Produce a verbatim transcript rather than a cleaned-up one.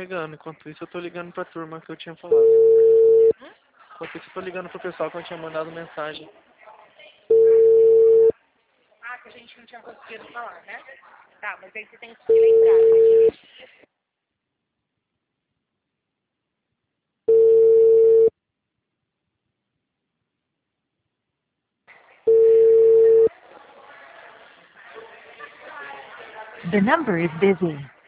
carregando. Enquanto isso, eu tô ligando pra turma que eu tinha falado. Hum? Enquanto isso, eu tô ligando pro pessoal que eu tinha mandado mensagem. Ah, que a gente não tinha conseguido falar, né? Tá, mas aí você tem que se lembrar. The number is busy.